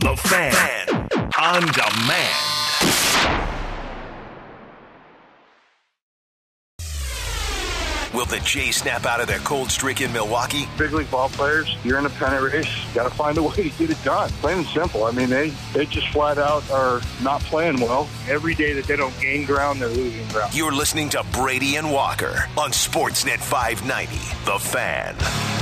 The Fan on demand. Will the Jays snap out of their cold streak in Milwaukee? Big league ball players, you're in a pennant race. Got to find a way to get it done. Plain and simple. I mean, they just flat out are not playing well. Every day that they don't gain ground, they're losing ground. You're listening to Brady and Walker on Sportsnet 590. The Fan.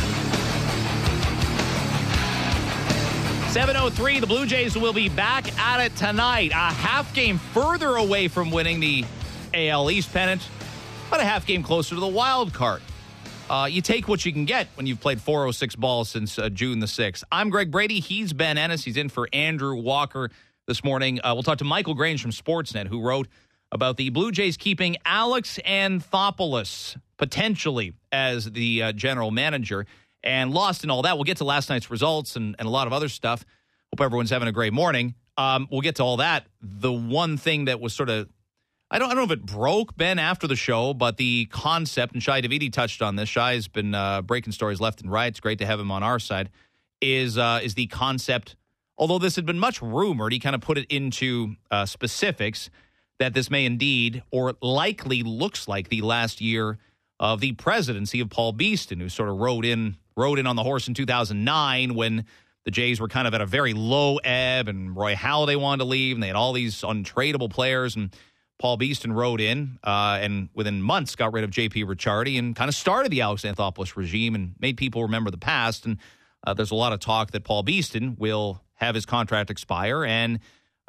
7:03, the Blue Jays will be back at it tonight. A half game further away from winning the AL East pennant, but a half game closer to the wild card. You take what you can get when you've played 406 ball since June the 6th. I'm Greg Brady. He's Ben Ennis. He's in for Andrew Walker this morning. We'll talk to Michael Grange from Sportsnet, who wrote about the Blue Jays keeping Alex Anthopoulos potentially as the general manager. And lost in all that, we'll get to last night's results and a lot of other stuff. Hope everyone's having a great morning. We'll get to all that. The one thing that was sort of, I don't know if it broke, Ben, after the show, but the concept, and Shai Davidi touched on this. Shai's been breaking stories left and right. It's great to have him on our side. Is the concept, although this had been much rumored, he kind of put it into specifics that this may indeed, or likely looks like the last year of the presidency of Paul Beeston, who sort of rode in on the horse in 2009 when the Jays were kind of at a very low ebb and Roy Halladay wanted to leave and they had all these untradeable players, and Paul Beeston rode in and within months got rid of J.P. Ricciardi and kind of started the Alex Anthopoulos regime and made people remember the past. And there's a lot of talk that Paul Beeston will have his contract expire and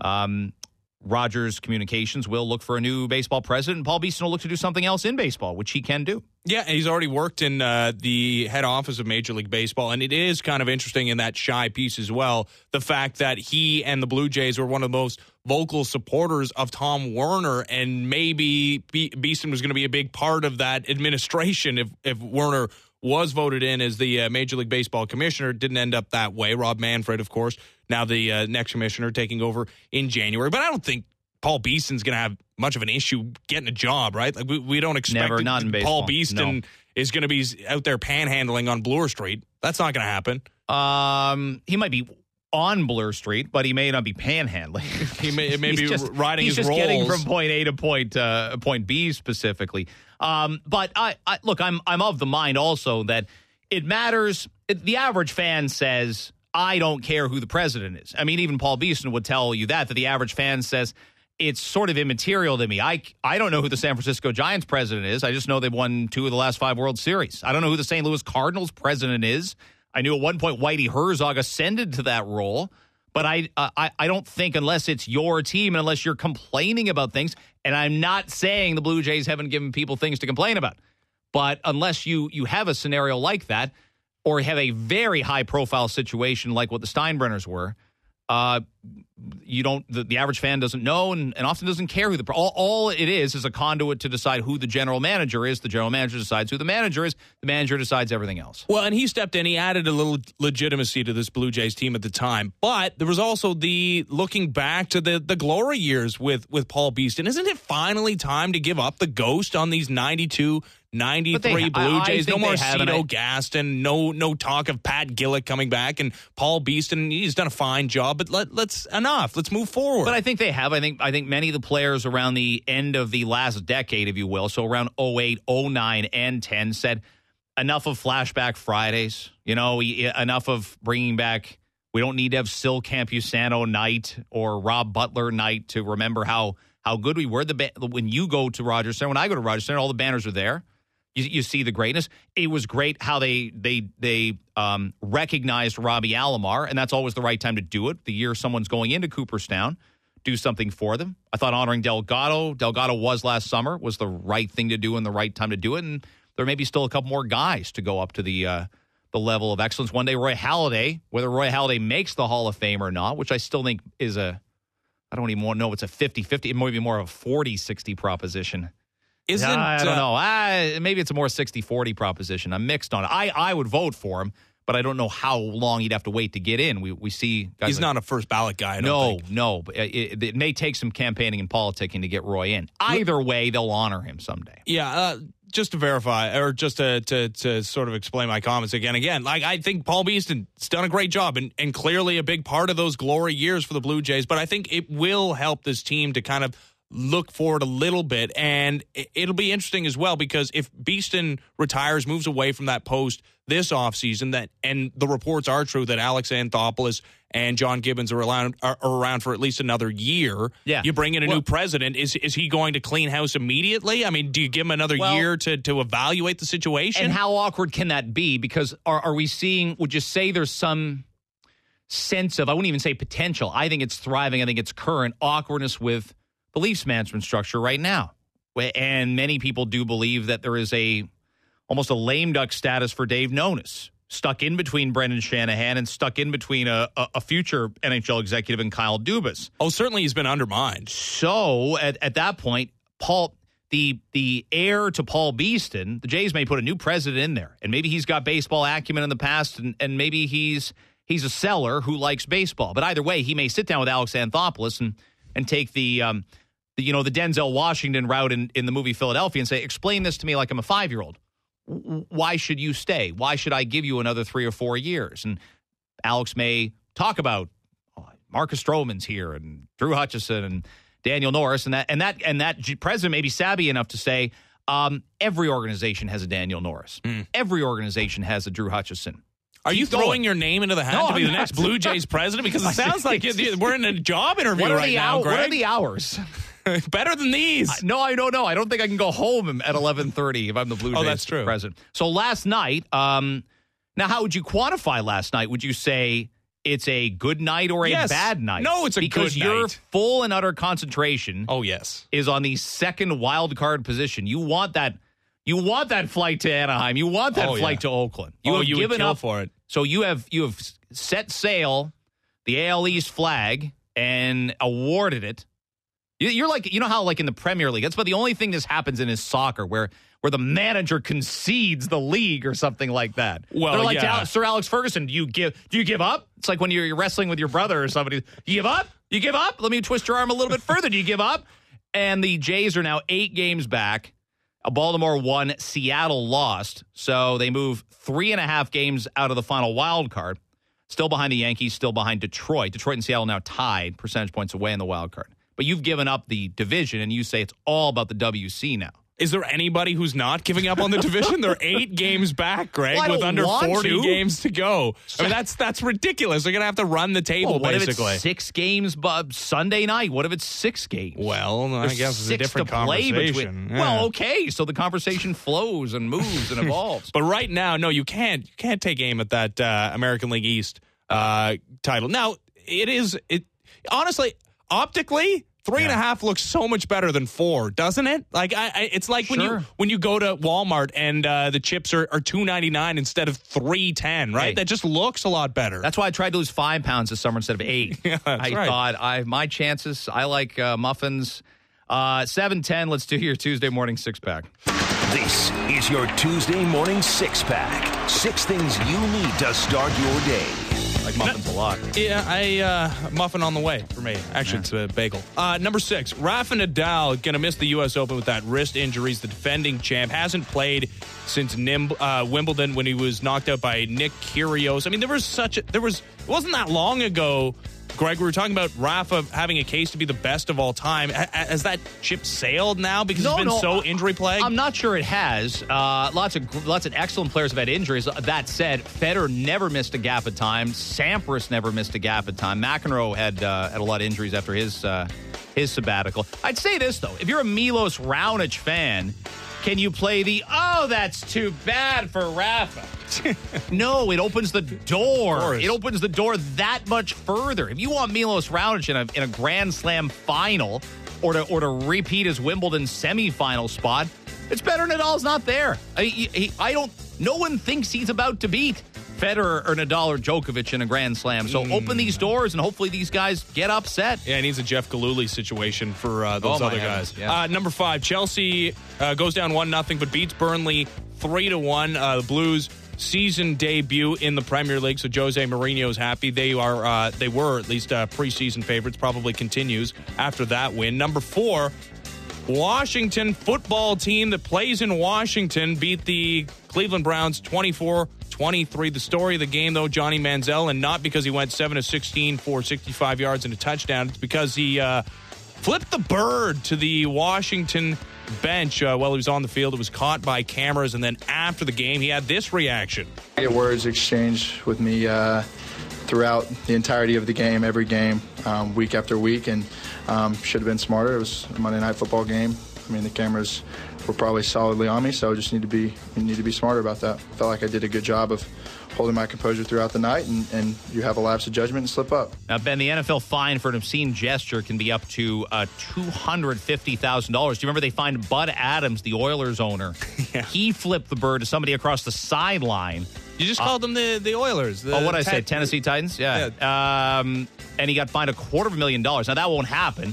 Rogers Communications will look for a new baseball president, and Paul Beeston will look to do something else in baseball, which he can do. Yeah, he's already worked in the head office of Major League Baseball, and it is kind of interesting in that Shai piece as well, the fact that he and the Blue Jays were one of the most vocal supporters of Tom Werner, and maybe Beeston was going to be a big part of that administration if Werner was voted in as the Major League Baseball commissioner. Didn't end up that way. Rob Manfred, of course, now the next commissioner taking over in January. But I don't think Paul Beeston's going to have much of an issue getting a job, right? Like we don't expect Paul Beeston is going to be out there panhandling on Bloor Street. That's not going to happen. He might be on Bloor Street, but he may not be panhandling. He may be riding his rolls. He's just getting from point A to point B specifically. But I look, I'm of the mind also that it matters. The average fan says, I don't care who the president is. I mean, even Paul Beeston would tell you that the average fan says, it's sort of immaterial to me. I don't know who the San Francisco Giants president is. I just know they've won 2 of the last 5 World Series. I don't know who the St. Louis Cardinals president is. I knew at one point Whitey Herzog ascended to that role. But I don't think unless it's your team and unless you're complaining about things, and I'm not saying the Blue Jays haven't given people things to complain about, but unless you have a scenario like that or have a very high-profile situation like what the Steinbrenners were, you don't. The average fan doesn't know and often doesn't care who all it is a conduit to decide who the general manager is. The general manager decides who the manager is. The manager decides everything else. Well, and he stepped in. He added a little legitimacy to this Blue Jays team at the time. But there was also the looking back to the glory years with Paul Beeston. Isn't it finally time to give up the ghost on these 92, 93 Blue Jays? No more Cito Gaston. No talk of Pat Gillick coming back. And Paul Beeston, he's done a fine job. But let's enough. Let's move forward. But I think they have. I think many of the players around the end of the last decade, if you will, so around 08, 09, and 10, said enough of flashback Fridays. You know, enough of bringing back. We don't need to have Sil Campusano night or Rob Butler night to remember how good we were. When you go to Rogers Center, when I go to Rogers Center, all the banners are there. You see the greatness. It was great how they recognized Robbie Alomar, and that's always the right time to do it. The year someone's going into Cooperstown, do something for them. I thought honoring Delgado was last summer, was the right thing to do and the right time to do it, and there may be still a couple more guys to go up to the level of excellence. One day, Roy Halladay, whether Roy Halladay makes the Hall of Fame or not, which I still think is I don't even want to know if it's a 50-50. It might be more of a 40-60 proposition. I don't know. Maybe it's a more 60-40 proposition. I'm mixed on it. I would vote for him, but I don't know how long he'd have to wait to get in. We see guys. He's not a first ballot guy. I don't think. No. It may take some campaigning and politicking to get Roy in. Either way, they'll honor him someday. Yeah. just to verify, or just to sort of explain my comments again, like I think Paul Beeston's done a great job and clearly a big part of those glory years for the Blue Jays, but I think it will help this team to kind of look forward a little bit, and it'll be interesting as well, because if Beeston retires, moves away from that post this offseason, and the reports are true that Alex Anthopoulos and John Gibbons are around for at least another year. Yeah. You bring in a new president. Is he going to clean house immediately? I mean, do you give him another year to evaluate the situation? And how awkward can that be? Because are we seeing, would you say there's some sense of, I wouldn't even say potential, I think it's thriving, I think it's current awkwardness with the Leafs management structure right now. And many people do believe that there is almost a lame duck status for Dave Nonis, stuck in between Brendan Shanahan and stuck in between a future NHL executive and Kyle Dubas. Oh, certainly he's been undermined. So at that point, Paul, the heir to Paul Beeston, the Jays may put a new president in there, and maybe he's got baseball acumen in the past, and maybe he's a seller who likes baseball. But either way, he may sit down with Alex Anthopoulos and take the Denzel Washington route in the movie Philadelphia and say, explain this to me like I'm a 5-year-old. Why should you stay? Why should I give you another 3 or 4 years? And Alex may talk about Marcus Stroman's here and Drew Hutchison and Daniel Norris, and that president may be savvy enough to say every organization has a Daniel Norris. Every organization has a Drew Hutchison. Are you throwing your name into the hat to be the next Blue Jays president? Because it sounds like we're in a job interview right now, Greg. What are the hours? Better than these. No, I don't know. I don't think I can go home at 11:30 if I'm the Blue Jays that's true. president. So last night, now how would you quantify last night? Would you say it's a good night or a bad night? No, it's a good night. Because your full and utter concentration is on the second wild card position. You want that flight to Anaheim. You want that flight to Oakland. You have given would kill up for it. So you have set sail, the AL East flag, and awarded it. You're like, you know how like in the Premier League, that's about the only thing this happens in is soccer, where the manager concedes the league or something like that. Well, they're like Sir Alex Ferguson. Do you give up? It's like when you're wrestling with your brother or somebody. You give up? You give up? Let me twist your arm a little bit further. Do you give up? And the Jays are now 8 games back. Baltimore won, Seattle lost. So they move 3.5 games out of the final wild card. Still behind the Yankees, still behind Detroit. Detroit and Seattle now tied percentage points away in the wild card. But you've given up the division, and you say it's all about the WC now. Is there anybody who's not giving up on the division? They're 8 games back, Greg, with under 40 games to go. I mean, that's ridiculous. They're going to have to run the table, basically. What if it's 6 games Sunday night? What if it's 6 games? Well, I guess it's a different conversation. Well, okay, so the conversation flows and moves and evolves. But right now, no, you can't take aim at that American League East title. Now, honestly, optically, 3.5 looks so much better than 4, doesn't it? Like it's like when you go to Walmart and the chips are $2.99 instead of $3.10, right? Hey, that just looks a lot better. That's why I tried to lose 5 pounds this summer instead of 8. Yeah, I thought my chances. I like muffins. 7:10. Let's do your Tuesday morning 6-pack. This is your Tuesday morning 6-pack. 6 things you need to start your day. Like muffins a lot. Yeah, muffin on the way for me. Actually, it's a bagel. Number 6, Rafa Nadal going to miss the U.S. Open with that wrist injury. The defending champ hasn't played since Wimbledon when he was knocked out by Nick Kyrgios. I mean, it wasn't that long ago, Greg, we were talking about Rafa having a case to be the best of all time. Has that ship sailed now because it's been so injury plagued? I'm not sure it has. Lots of excellent players have had injuries. That said, Federer never missed a gap of time. Sampras never missed a gap of time. McEnroe had a lot of injuries after his sabbatical. I'd say this, though. If you're a Milos Raonic fan, can you play that's too bad for Rafa? No, it opens the door. It opens the door that much further. If you want Milos Raonic in a Grand Slam final or to repeat his Wimbledon semifinal spot, it's better Nadal's not there. No one thinks he's about to beat Federer or Nadal or Djokovic in a Grand Slam. So open these doors and hopefully these guys get upset. Yeah, it needs a Jeff Gillooly situation for those other guys. Yeah. Number 5, Chelsea goes down 1-0 but beats Burnley 3-1. The Blues season debut in the Premier League, so Jose Mourinho's happy. They were at least preseason favorites. Probably continues after that win. Number 4, Washington football team that plays in Washington beat the Cleveland Browns 24-23. The story of the game, though, Johnny Manziel, and not because he went 7 of 16 for 65 yards and a touchdown. It's because he flipped the bird to the Washington bench while he was on the field. It was caught by cameras, and then after the game, he had this reaction. I get words exchanged with me throughout the entirety of the game, every game, week after week, and should have been smarter. It was a Monday Night Football game. I mean, the cameras were probably solidly on me, so I just need to be smarter about that. I felt like I did a good job of holding my composure throughout the night, and you have a lapse of judgment and slip up. Now, Ben, the NFL fine for an obscene gesture can be up to $250,000. Do you remember they fined Bud Adams, the Oilers owner? Yeah. He flipped the bird to somebody across the sideline. You just called them the Oilers. What did I say? Tennessee Titans? Yeah. And he got fined $250,000. Now, that won't happen.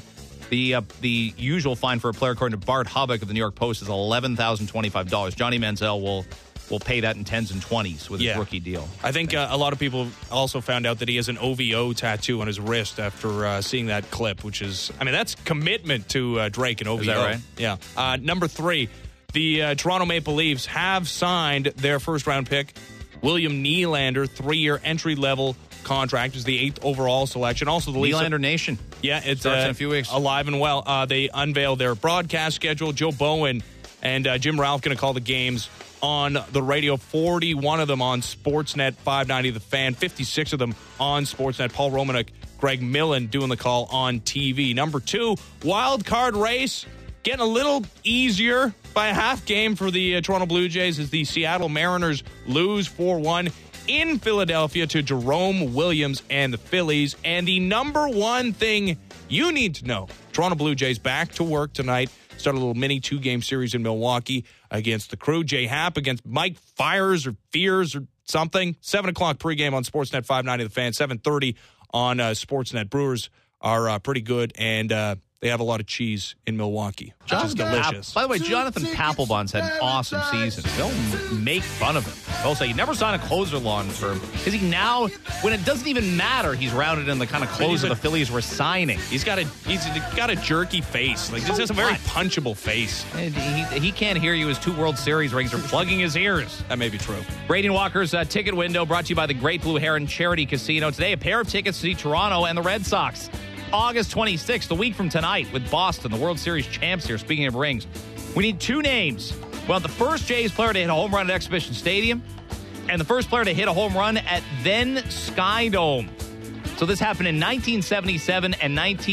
The usual fine for a player, according to Bart Hubbock of the New York Post, is $11,025. Johnny Manziel will pay that in 10s and 20s with his rookie deal. I think a lot of people also found out that he has an OVO tattoo on his wrist after seeing that clip, which is, I mean, that's commitment to Drake and OVO. Is that right? Yeah. Number 3, the Toronto Maple Leafs have signed their first-round pick, William Nylander, 3-year entry-level contract. Is the 8th overall selection. Also, the Leafs. Nylander Nation. Yeah, it starts in a few weeks. Alive and well. They unveiled their broadcast schedule. Joe Bowen and Jim Ralph going to call the games on the radio. 41 of them on Sportsnet 590 The Fan. 56 of them on Sportsnet. Paul Romanek, Greg Millen doing the call on TV. Number 2, wild card race. Getting a little easier by a half game for the Toronto Blue Jays as the Seattle Mariners lose 4-1 in Philadelphia to Jerome Williams and the Phillies. And the number one thing you need to know, Toronto Blue Jays back to work tonight. Start a little mini 2-game series in Milwaukee against the Crew. Jay Happ against Mike Fears or something. 7 o'clock pregame on Sportsnet 590 The Fan. 7:30 on Sportsnet. Brewers are pretty good, and they have a lot of cheese in Milwaukee, which is delicious. By the way, Jonathan Papelbon's had an awesome season. They'll make fun of him. They'll say, you never signed a closer long term. Is he now, when it doesn't even matter, he's rounded in the kind of closer the Phillies were signing. He's got a jerky face. Like, this is a very punchable face. He can't hear you. His 2 World Series rings are plugging his ears. That may be true. Brady Walker's ticket window brought to you by the Great Blue Heron Charity Casino. Today, a pair of tickets to see Toronto and the Red Sox. August 26th, a week from tonight, with Boston, the World Series champs here. Speaking of rings, we need 2 names. Well, the first Jays player to hit a home run at Exhibition Stadium, and the first player to hit a home run at then Sky Dome. So this happened in 1977 and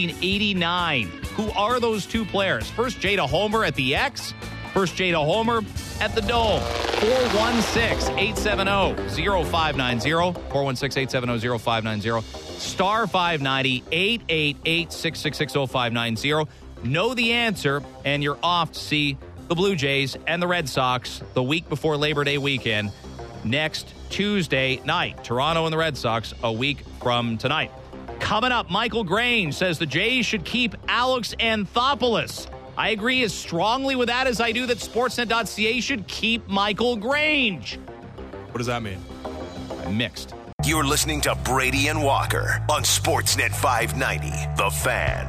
1989. Who are those 2 players? First Jay to homer at the X, first Jay to homer at the Dome. 416-870-0590. 416-870-0590. Star 590 888-666-0590. Know the answer, and you're off to see the Blue Jays and the Red Sox the week before Labor Day weekend next Tuesday night. Toronto and the Red Sox a week from tonight. Coming up, Michael Grange says the Jays should keep Alex Anthopoulos. I agree as strongly with that as I do that Sportsnet.ca should keep Michael Grange. What does that mean? I'm mixed. You're listening to Brady and Walker on Sportsnet 590, The Fan.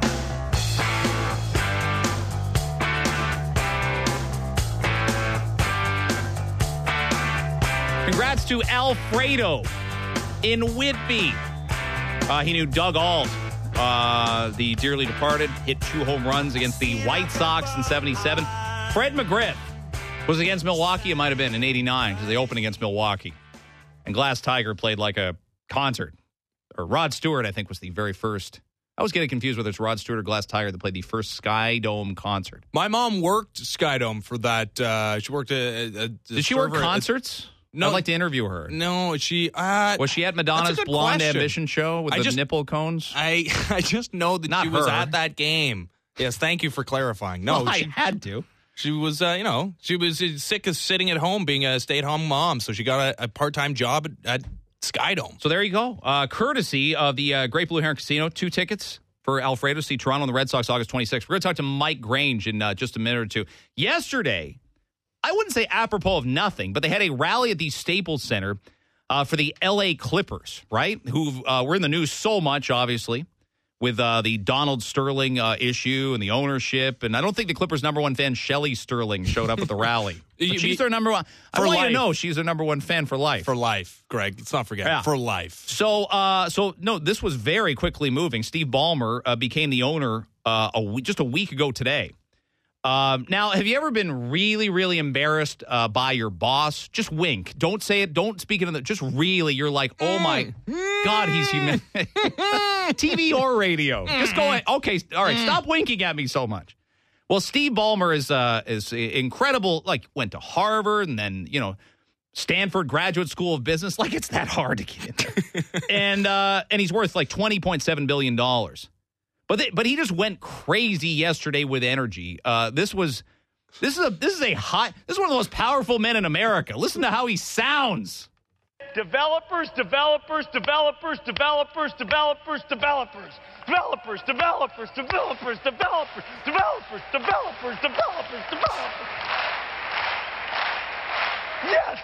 Congrats to Alfredo in Whitby. He knew Doug Ault, the dearly departed, hit 2 home runs against the White Sox in 77. Fred McGriff was against Milwaukee. It might have been in 89 because they opened against Milwaukee. And Glass Tiger played like a concert. Or Rod Stewart, I think, was the very first. I was getting confused whether it's Rod Stewart or Glass Tiger that played the first Sky Dome concert. My mom worked Sky Dome for that. She worked Did she work concerts? No. I'd like to interview her. No, she... was she at Madonna's Blonde Ambition show with the nipple cones? I just know that she was at that game. Yes, thank you for clarifying. No, well, I had to. She was, she was sick of sitting at home being a stay-at-home mom, so she got a part-time job at Sky Dome. So there you go. Courtesy of the Great Blue Heron Casino, 2 tickets for Alfredo to see Toronto and the Red Sox August 26th. We're going to talk to Mike Grange in just a minute or 2. Yesterday, I wouldn't say apropos of nothing, but they had a rally at the Staples Center for the L.A. Clippers, right? Who were in the news so much, obviously, with the Donald Sterling issue and the ownership. And I don't think the Clippers' number one fan, Shelley Sterling, showed up at the rally. But she's their number one. I want you to know she's their number one fan for life. For life, Greg. Let's not forget. Yeah. For life. So no, this was very quickly moving. Steve Ballmer became the owner just a week ago today. Now, have you ever been really, really embarrassed by your boss? Just wink. Don't say it. Don't speak it. Just really, you're like, oh my God, he's human. TV or radio. Just go, okay, all right, stop winking at me so much. Well, Steve Ballmer is incredible, like went to Harvard and then, Stanford Graduate School of Business. Like, it's that hard to get in there. And he's worth like $20.7 billion. But he just went crazy yesterday with energy. This is one of the most powerful men in America. Listen to how he sounds. Developers, developers, developers, developers, developers, developers. Developers, developers, developers, developers, developers, developers, developers, developers. Yes!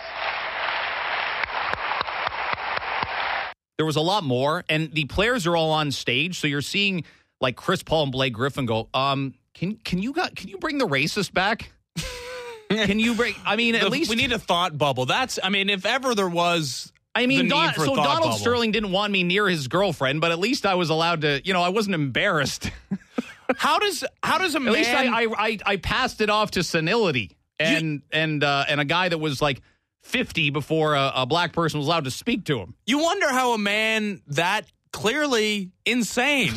There was a lot more, and the players are all on stage, so you're seeing like Chris Paul and Blake Griffin go, can you bring the racist back? Can you bring? I mean, at least we need a thought bubble. If ever there was. Donald Sterling didn't want me near his girlfriend, but at least I was allowed to. I wasn't embarrassed. How does a man? At least I passed it off to senility and a guy that was like 50 before a black person was allowed to speak to him. You wonder how a man that clearly insane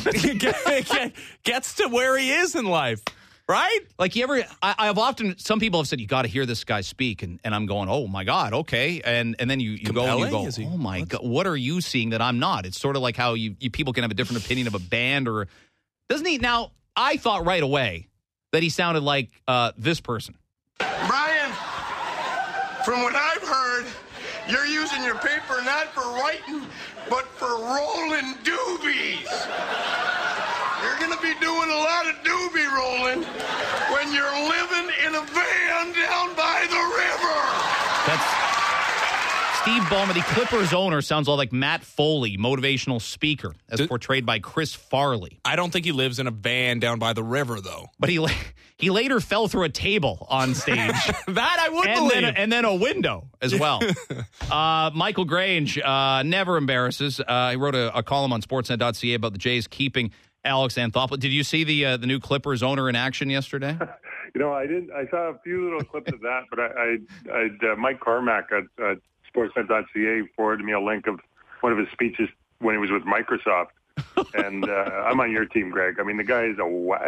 gets to where he is in life. Right? Like I've often, some people have said, you got to hear this guy speak. And I'm going, oh my God, okay. And then you go and you go, oh my God, what are you seeing that I'm not? It's sort of like how you people can have a different opinion of a band or, doesn't he? Now, I thought right away that he sounded like this person. Brian, from what I've heard, you're using your paper not for writing, but for rolling doobies. You're going to be doing a lot of doobie rolling when you're living in a van down by the river. That's Steve Ballmer, the Clippers owner, sounds all like Matt Foley, motivational speaker, as portrayed by Chris Farley. I don't think he lives in a van down by the river, though. But he later fell through a table on stage. That I would believe. And then a window as well. Michael Grange never embarrasses. He wrote a column on Sportsnet.ca about the Jays keeping Alex Anthopoulos. Did you see the new Clippers owner in action yesterday? I didn't. I saw a few little clips of that, but I Mike Carmack at Sportsnet.ca forwarded me a link of one of his speeches when he was with Microsoft. And I'm on your team, Greg. I mean, the guy is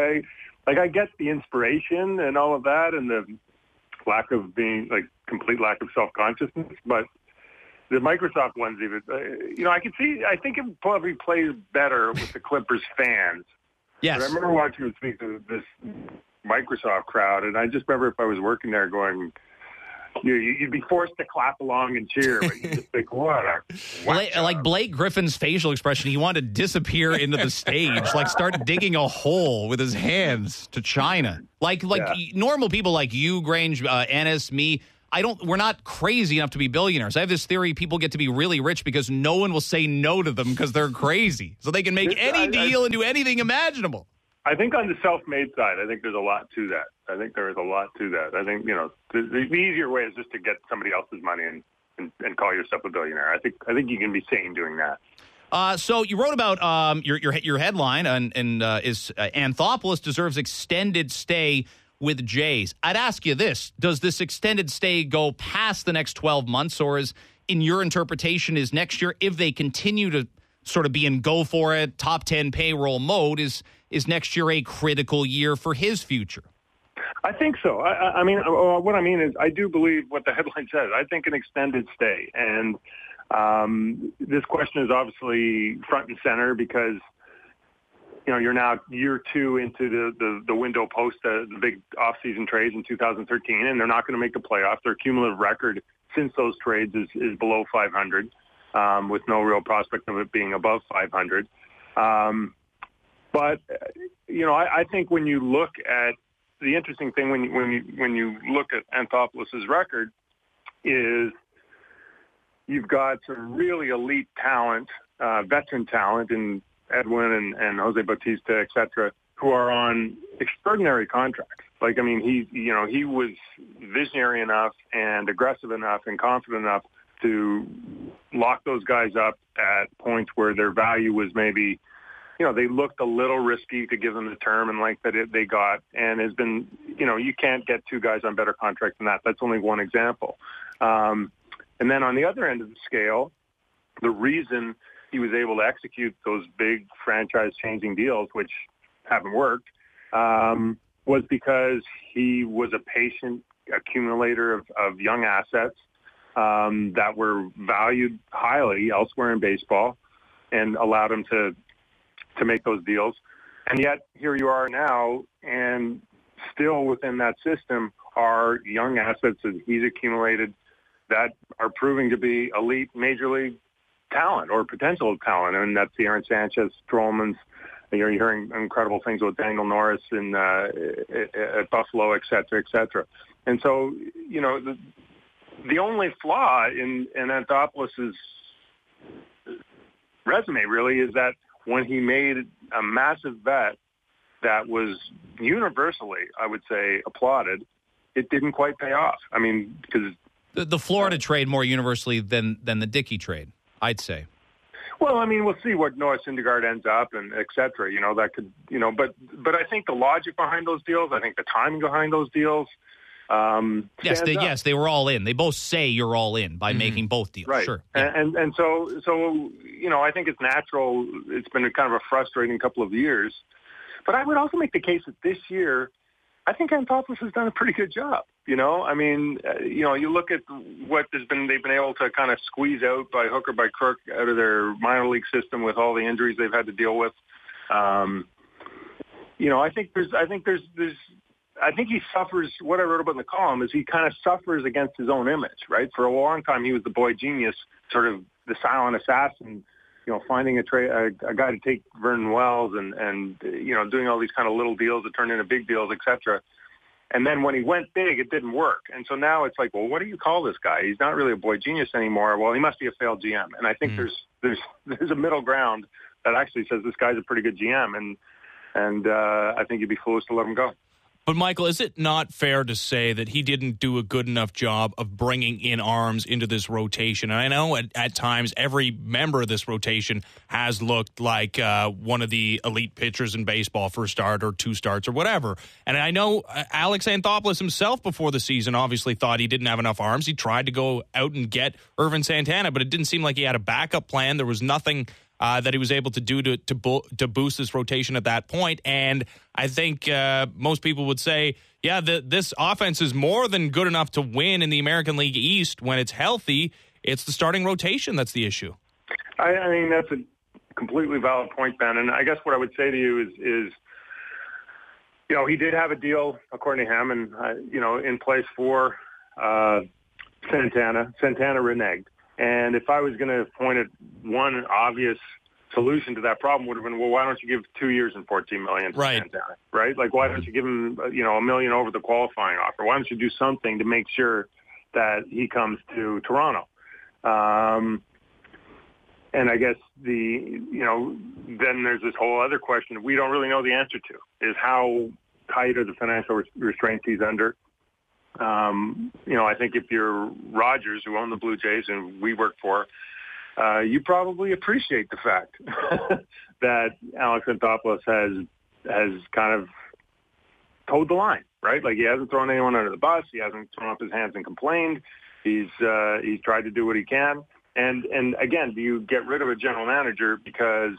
I get the inspiration and all of that and the lack of complete lack of self-consciousness, but the Microsoft ones even, I can see, I think it probably plays better with the Clippers fans. Yes. But I remember watching him speak to this Microsoft crowd, and I just remember if I was working there going, you'd be forced to clap along and cheer, but you just think, what a like Blake Griffin's facial expression, he wanted to disappear into the stage, like start digging a hole with his hands to China. Normal people like you, Grange, Ennis, me, we're not crazy enough to be billionaires. I have this theory people get to be really rich because no one will say no to them because they're crazy. So they can make any deal and do anything imaginable. I think on the self-made side, I think there's a lot to that. I think there is a lot to that. I think, the easier way is just to get somebody else's money and call yourself a billionaire. I think you can be sane doing that. So you wrote about your headline and is Anthopoulos deserves extended stay with Jays. I'd ask you this. Does this extended stay go past the next 12 months, or is, in your interpretation, is next year, if they continue to sort of be in go for it, top 10 payroll mode, is next year a critical year for his future? I think so. I mean, what I mean is I do believe what the headline says. I think an extended stay. And this question is obviously front and center because, you're now year two into the window post the big offseason trades in 2013, and they're not going to make the playoffs. Their cumulative record since those trades is below 500, with no real prospect of it being above 500. But, I think when you look at the interesting thing when you look at Anthopoulos' record is you've got some really elite talent, veteran talent in Edwin and Jose Bautista, et cetera, who are on extraordinary contracts. Like, I mean, he was visionary enough and aggressive enough and confident enough to lock those guys up at points where their value was maybe, they looked a little risky to give them the term and length that they got, and has been, you can't get two guys on better contracts than that. That's only one example. And then on the other end of the scale, the reason he was able to execute those big franchise-changing deals, which haven't worked, was because he was a patient accumulator of young assets that were valued highly elsewhere in baseball and allowed him to make those deals. And yet here you are now, and still within that system are young assets that he's accumulated that are proving to be elite major league talent or potential talent. And that's the Aaron Sanchez, Strollman's. You're hearing incredible things with Daniel Norris at Buffalo, et cetera, et cetera. And so, the only flaw in Anthopoulos' resume really is that when he made a massive bet that was universally, I would say, applauded, it didn't quite pay off. I mean, because the Florida trade more universally than the Dickey trade, I'd say. Well, I mean, we'll see what Noah Syndergaard ends up and et cetera. That could, but I think the logic behind those deals, I think the timing behind those deals. Yes, they were all in. They both say you're all in by making both deals. Right. Sure. Yeah. And so I think it's natural. It's been kind of a frustrating couple of years, but I would also make the case that this year, I think Anthopoulos has done a pretty good job. I mean, you look at what they've been able to kind of squeeze out by hook or by crook out of their minor league system with all the injuries they've had to deal with. I think he suffers. What I wrote about in the column is he kind of suffers against his own image, right? For a long time, he was the boy genius, sort of the silent assassin, finding a guy to take Vernon Wells and doing all these kind of little deals that turned into big deals, et cetera. And then when he went big, it didn't work. And so now it's like, well, what do you call this guy? He's not really a boy genius anymore. Well, he must be a failed GM. And I think there's a middle ground that actually says this guy's a pretty good GM. And I think you'd be foolish to let him go. But, Michael, is it not fair to say that he didn't do a good enough job of bringing in arms into this rotation? And I know at times every member of this rotation has looked like one of the elite pitchers in baseball for a start or two starts or whatever. And I know Alex Anthopoulos himself before the season obviously thought he didn't have enough arms. He tried to go out and get Ervin Santana, but it didn't seem like he had a backup plan. There was nothing that he was able to do to boost this rotation at that point. And I think most people would say, yeah, this offense is more than good enough to win in the American League East when it's healthy. It's the starting rotation that's the issue. I mean, that's a completely valid point, Ben. And I guess what I would say to you is he did have a deal, according to him, and, in place for Santana. Santana reneged. And if I was going to point at one obvious solution to that problem, would have been, well, why don't you give 2 years and $14 million to Santana, right? Like, why don't you give him, $1 million over the qualifying offer? Why don't you do something to make sure that he comes to Toronto? And I guess then there's this whole other question we don't really know the answer to, is how tight are the financial restraints he's under? I think if you're Rogers, who own the Blue Jays and we work for, you probably appreciate the fact that Alex Anthopoulos has kind of towed the line, right? Like, he hasn't thrown anyone under the bus. He hasn't thrown up his hands and complained. He's tried to do what he can. And again, do you get rid of a general manager because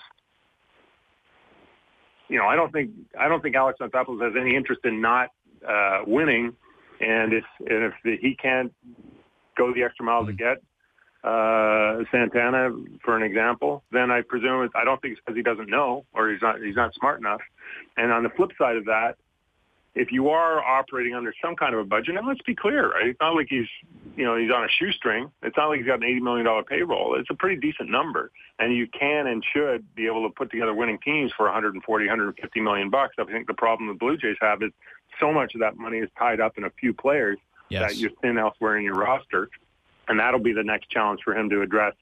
I don't think Alex Anthopoulos has any interest in not winning. And if he can't go the extra mile to get Santana, for an example, then I presume I don't think it's because he doesn't know or he's not smart enough. And on the flip side of that, if you are operating under some kind of a budget, and let's be clear, right? It's not like he's on a shoestring. It's not like he's got an $80 million payroll. It's a pretty decent number, and you can and should be able to put together winning teams for $140, $150 million. I think the problem the Blue Jays have is so much of that money is tied up in a few players that you're thin elsewhere in your roster, and that'll be the next challenge for him to address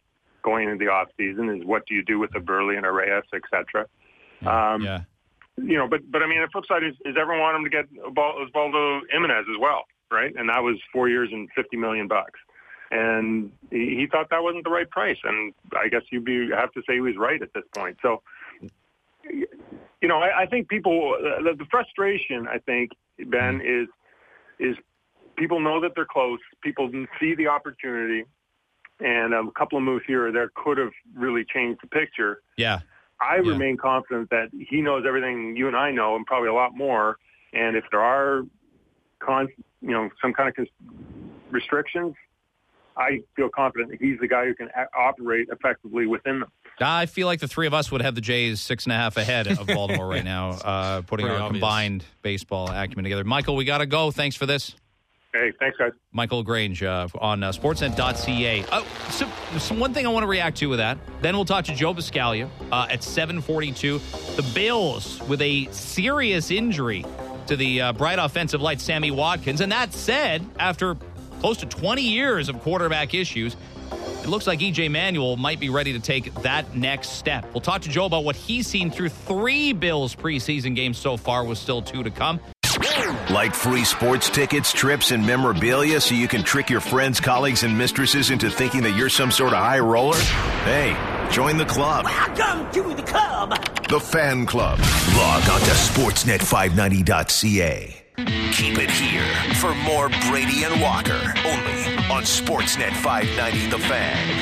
going into the off season is what do you do with the Burley and Reyes, et cetera. Yeah. You know, but I mean, the flip side is everyone wanted him to get Osvaldo Jimenez as well, right? And that was 4 years and $50 million. And he thought that wasn't the right price. And I guess have to say he was right at this point. So, you know, I think people, the frustration, I think, Ben, is people know that they're close. People see the opportunity. And a couple of moves here or there could have really changed the picture. Yeah. I remain confident that he knows everything you and I know and probably a lot more. And if there are, some kind of restrictions, I feel confident that he's the guy who can operate effectively within them. I feel like the three of us would have the Jays 6.5 ahead of Baltimore right now, putting our combined baseball acumen together. Michael, we got to go. Thanks for this. Hey, thanks, guys. Michael Grange on Sportsnet.ca. So one thing I want to react to with that. Then we'll talk to Joe Buscaglia at 7:42. The Bills with a serious injury to the bright offensive light Sammy Watkins. And that said, after close to 20 years of quarterback issues, it looks like E.J. Manuel might be ready to take that next step. We'll talk to Joe about what he's seen through 3 Bills preseason games so far, with still 2 to come. Like free sports tickets, trips, and memorabilia so you can trick your friends, colleagues, and mistresses into thinking that you're some sort of high roller? Hey, join the club. Welcome to the club. The Fan Club. Log on to sportsnet590.ca. Keep it here for more Brady and Walker, only on Sportsnet 590 The Fan.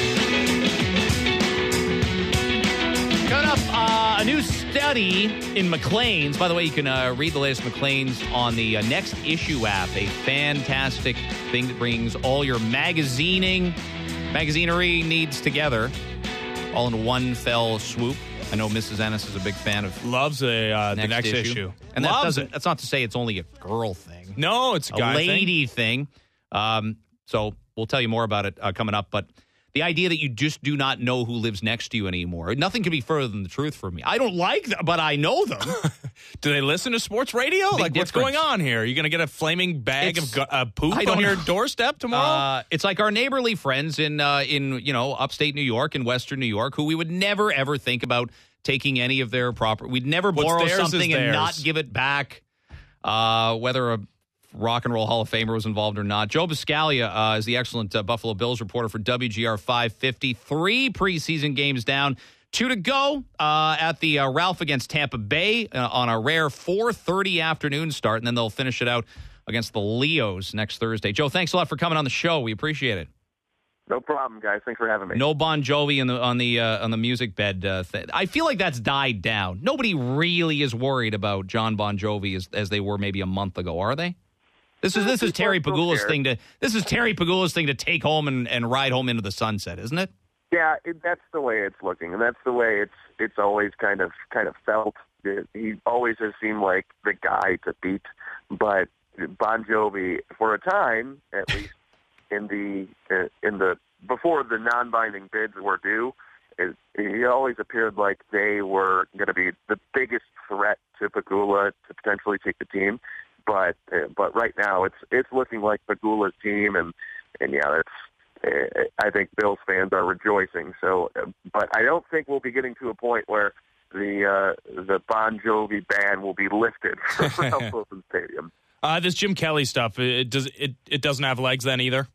Coming up, a new study in Maclean's. By the way, you can read the latest Maclean's on the Next Issue app, a fantastic thing that brings all your magazinery needs together, all in one fell swoop. I know Mrs. Ennis is a big fan of loves the next issue. And that's not to say it's only a girl thing. No, it's a guy lady thing. So we'll tell you more about it coming up. But the idea that you just do not know who lives next to you anymore, nothing could be further than the truth for me. I don't like them, but I know them. Do they listen to sports radio? Big what's going on here? Are you going to get a flaming bag of poop on your doorstep tomorrow? It's like our neighborly friends in upstate New York and Western New York, who we would never, ever think about taking any of their property. We'd never borrow something and not give it back, whether a Rock and Roll Hall of Famer was involved or not. Joe Buscaglia is the excellent Buffalo Bills reporter for WGR 550. 3 preseason games down, 2 to go at the Ralph against Tampa Bay on a rare 4:30 afternoon start, and then they'll finish it out against the Leos next Thursday. Joe, thanks a lot for coming on the show. We appreciate it. No problem, guys. Thanks for having me. No Bon Jovi on the music bed thing. I feel like that's died down. Nobody really is worried about John Bon Jovi as they were maybe a month ago, are they? This is Terry Pagula's thing to take home and ride home into the sunset, isn't it? Yeah, that's the way it's looking, and that's the way it's always kind of felt. He always has seemed like the guy to beat, but Bon Jovi, for a time at least, in the before the non-binding bids were due, he always appeared like they were going to be the biggest threat to Pagula to potentially take the team. But right now it's looking like Pagula's team, and yeah, I think Bills fans are rejoicing. So, but I don't think we'll be getting to a point where the Bon Jovi ban will be lifted from Ralph Wilson Stadium. This Jim Kelly stuff, it doesn't have legs then either?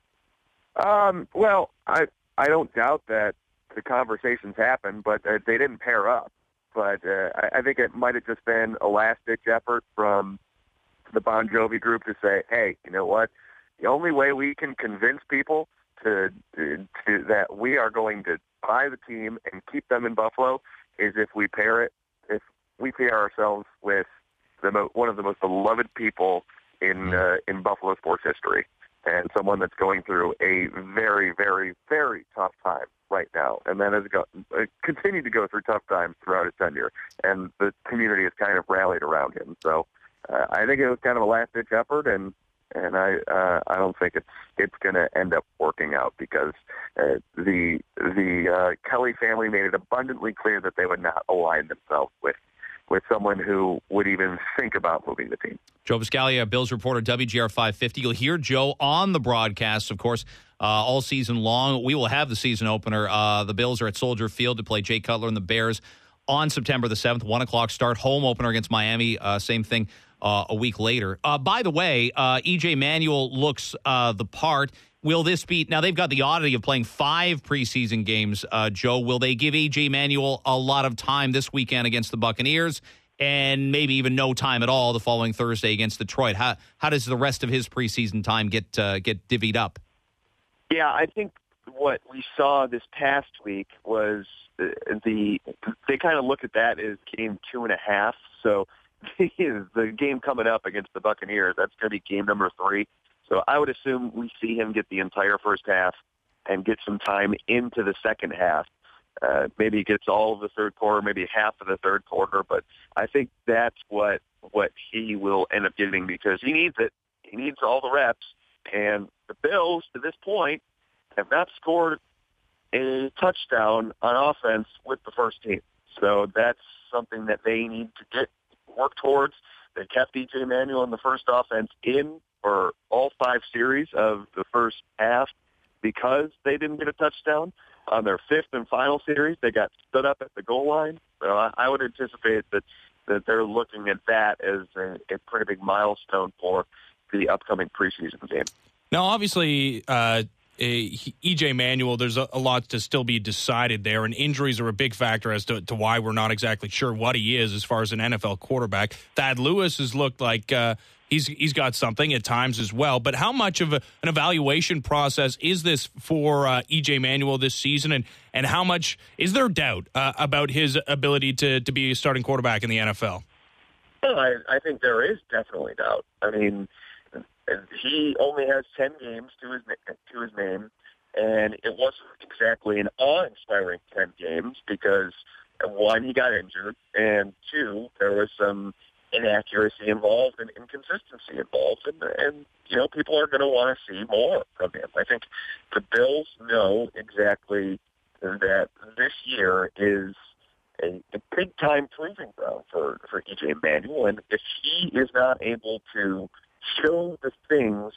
Well, I don't doubt that the conversations happened, but they didn't pair up. But I think it might have just been a last-ditch effort from the Bon Jovi group to say, hey, you know what? The only way we can convince people to that we are going to buy the team and keep them in Buffalo is if we pair ourselves with one of the most beloved people in Buffalo sports history, and someone that's going through a very, very, very tough time right now, and that has continued to go through tough times throughout his tenure, and the community has kind of rallied around him. So I think it was kind of a last-ditch effort, and I don't think it's going to end up working out because the Kelly family made it abundantly clear that they would not align themselves with someone who would even think about moving the team. Joe Buscaglia, Bills reporter, WGR 550. You'll hear Joe on the broadcast, of course, all season long. We will have the season opener. The Bills are at Soldier Field to play Jay Cutler and the Bears on September the 7th, 1 o'clock start. Home opener against Miami, same thing a week later. By the way, E.J. Manuel looks the part. Will this be, now they've got the oddity of playing 5 preseason games, Joe. Will they give E.J. Manuel a lot of time this weekend against the Buccaneers and maybe even no time at all the following Thursday against Detroit? How does the rest of his preseason time get divvied up? Yeah, I think what we saw this past week was they kind of look at that as game 2.5. So the game coming up against the Buccaneers, that's going to be game number 3. So I would assume we see him get the entire first half and get some time into the second half. Maybe he gets all of the third quarter, maybe half of the third quarter, but I think that's what he will end up getting because he needs it. He needs all the reps. And the Bills, to this point, have not scored a touchdown on offense with the first team. So that's something that they need to work towards. They kept E.J. Manuel in the first offense in for all 5 series of the first half because they didn't get a touchdown. On their 5th and final series, they got stood up at the goal line. So I would anticipate that they're looking at that as a pretty big milestone for the upcoming preseason game. Now, obviously, E.J. Manuel, there's a lot to still be decided there, and injuries are a big factor as to why we're not exactly sure what he is as far as an NFL quarterback. Thad Lewis has looked like he's got something at times as well, but how much of an evaluation process is this for E.J. Manuel this season, and how much is there doubt about his ability to be a starting quarterback in the NFL? Well, I think there is definitely doubt. I mean, he only has 10 games to his name, and it wasn't exactly an awe-inspiring 10 games because, 1, he got injured, and 2, there was some inaccuracy involved and inconsistency involved, and people are going to want to see more from him. I think the Bills know exactly that this year is a big-time proving ground for E.J. Manuel, and if he is not able to show the things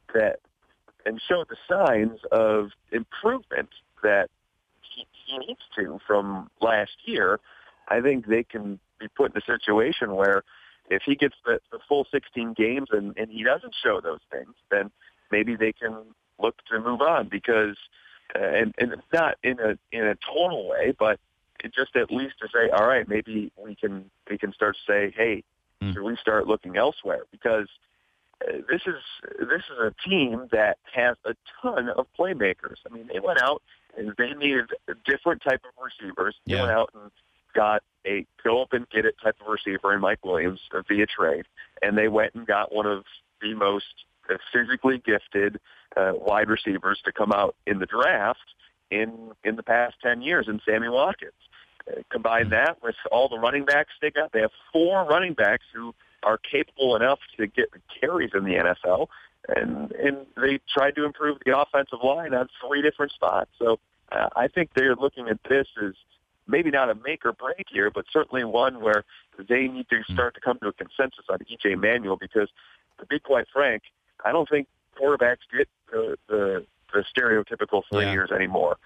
and show the signs of improvement that he needs to from last year, I think they can be put in a situation where if he gets the full 16 games and he doesn't show those things, then maybe they can look to move on because, and it's not in a total way, but it just at least to say, all right, maybe we can start to say, hey, should we start looking elsewhere? Because this is a team that has a ton of playmakers. I mean, they went out and they needed a different type of receivers. They went out and got a go up and get it type of receiver in Mike Williams via trade, and they went and got one of the most physically gifted wide receivers to come out in the draft in the past 10 years in Sammy Watkins. Combine that with all the running backs they got. They have 4 running backs who are capable enough to get carries in the NFL, and they tried to improve the offensive line on 3 different spots. So I think they're looking at this as maybe not a make or break here, but certainly one where they need to start to come to a consensus on E.J. Manuel because, to be quite frank, I don't think quarterbacks get the stereotypical 3 years anymore.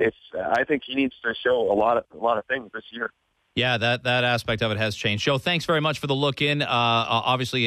I think he needs to show a lot of things this year. Yeah, that aspect of it has changed. Joe, thanks very much for the look in. Obviously,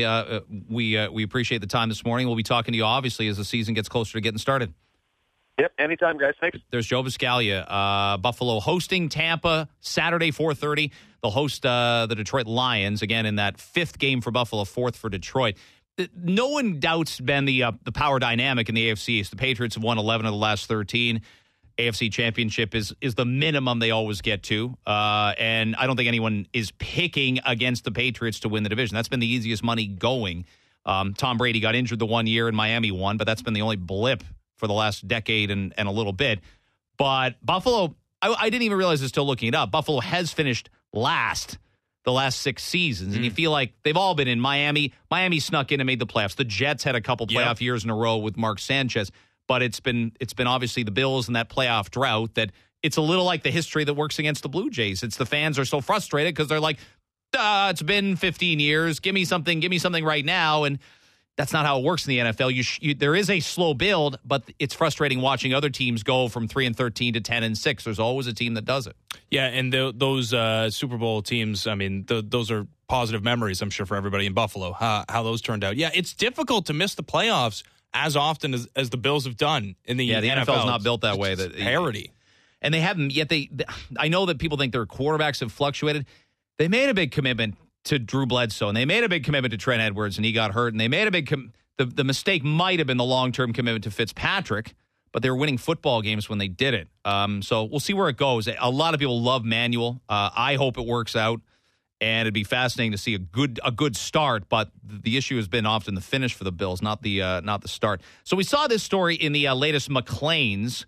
we appreciate the time this morning. We'll be talking to you, obviously, as the season gets closer to getting started. Yep, anytime, guys. Thanks. There's Joe Buscaglia. Buffalo hosting Tampa Saturday, 4:30. They'll host the Detroit Lions, again, in that 5th game for Buffalo, 4th for Detroit. No one doubts, Ben, the power dynamic in the AFC East. The Patriots have won 11 of the last 13. AFC Championship is the minimum they always get to. And I don't think anyone is picking against the Patriots to win the division. That's been the easiest money going. Tom Brady got injured the one year and Miami won, but that's been the only blip for the last decade and a little bit. But Buffalo, I didn't even realize they're still looking it up. Buffalo has finished last the last 6 seasons, and you feel like they've all been in Miami. Miami snuck in and made the playoffs. The Jets had a couple playoff years in a row with Mark Sanchez. But it's been obviously the Bills and that playoff drought that it's a little like the history that works against the Blue Jays. It's the fans are so frustrated because they're like, it's been 15 years. Give me something right now. And that's not how it works in the NFL. There is a slow build, but it's frustrating watching other teams go from 3-13 to 10-6. There's always a team that does it. Yeah, and those Super Bowl teams, I mean, those are positive memories, I'm sure, for everybody in Buffalo, how those turned out. Yeah, it's difficult to miss the playoffs as often as the Bills have done in the NFL. The NFL's not built that way. That parity. And they haven't, yet I know that people think their quarterbacks have fluctuated. They made a big commitment to Drew Bledsoe, and they made a big commitment to Trent Edwards, and he got hurt, and they made a big the mistake might have been the long-term commitment to Fitzpatrick, but they were winning football games when they did it. So we'll see where it goes. A lot of people love Manuel. I hope it works out, and it'd be fascinating to see a good start, but the issue has been often the finish for the Bills, not the start. So we saw this story in the latest Maclean's.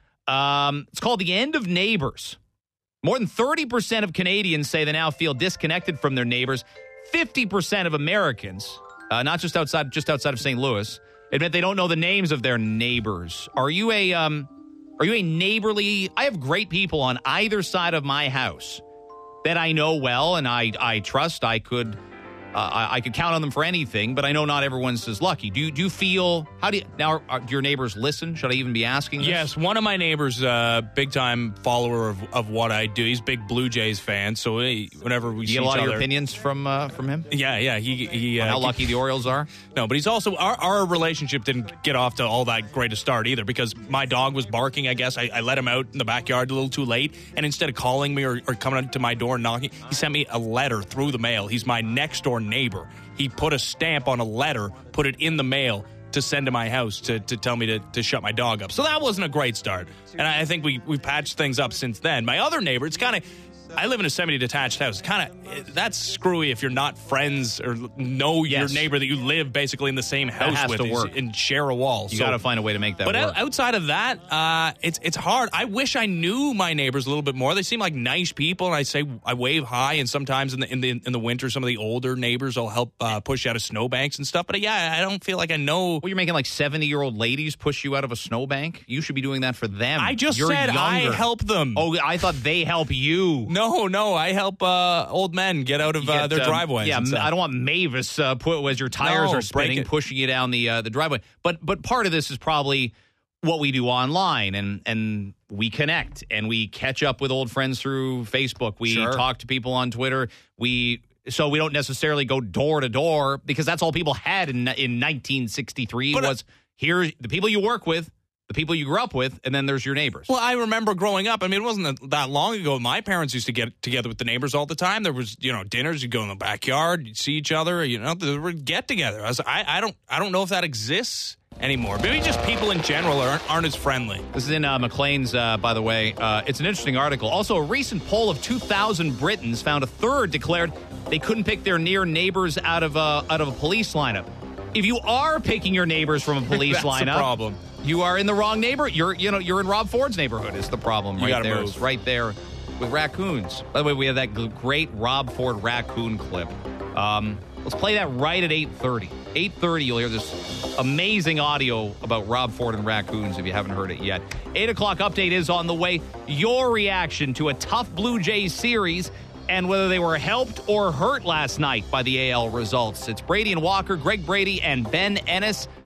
It's called The End of Neighbors. More than 30% of Canadians say they now feel disconnected from their neighbors. 50% of Americans, not just outside of St. Louis, admit they don't know the names of their neighbors. Are you a neighborly? I have great people on either side of my house that I know well and I trust. I could count on them for anything, but I know not everyone's as lucky. Do you feel, do your neighbors listen? Should I even be asking this? Yes, one of my neighbors, big time follower of what I do. He's a big Blue Jays fan, so whenever we see each other. You get a lot of your opinions from him? Yeah. He how lucky the Orioles are? No, but he's also, our relationship didn't get off to all that great a start either, because my dog was barking, I guess. I let him out in the backyard a little too late, and instead of calling me or coming to my door and knocking, he sent me a letter through the mail. He's my next door neighbor. He put a stamp on a letter, put it in the mail to send to my house to tell me to shut my dog up. So that wasn't a great start. And I think we patched things up since then. My other neighbor, it's kind of, I live in a semi-detached house. That's screwy if you're not friends or know your neighbor that you live basically in the same house with and share a wall. You got to find a way to make that work. But outside of that, it's hard. I wish I knew my neighbors a little bit more. They seem like nice people, and I wave hi, and sometimes in the winter, some of the older neighbors will help push out of snowbanks and stuff. But yeah, I don't feel like I know. Well, you're making like 70-year-old ladies push you out of a snowbank? You should be doing that for them. I just said younger. I help them. Oh, I thought they help you. No, I help old men get out of their driveways. Yeah, I don't want Mavis as your tires are spinning, pushing you down the driveway. But part of this is probably what we do online, and we connect, and we catch up with old friends through Facebook. We talk to people on Twitter. So we don't necessarily go door to door, because that's all people had in 1963 was here, the people you work with, the people you grew up with, and then there's your neighbors. Well, I remember growing up. I mean, it wasn't that long ago. My parents used to get together with the neighbors all the time. There was, dinners. You'd go in the backyard. You'd see each other. There were get-together. I don't know if that exists anymore. Maybe just people in general aren't as friendly. This is in Maclean's, by the way. It's an interesting article. Also, a recent poll of 2,000 Britons found a third declared they couldn't pick their near neighbors out of a police lineup. If you are picking your neighbors from a police lineup, that's a problem. You are in the wrong neighbor. You're in Rob Ford's neighborhood is the problem right there. It's right there with raccoons. By the way, we have that great Rob Ford raccoon clip. Let's play that right at 8:30. 8:30, you'll hear this amazing audio about Rob Ford and raccoons if you haven't heard it yet. 8 o'clock update is on the way. Your reaction to a tough Blue Jays series and whether they were helped or hurt last night by the AL results. It's Brady and Walker, Greg Brady, and Ben Ennis.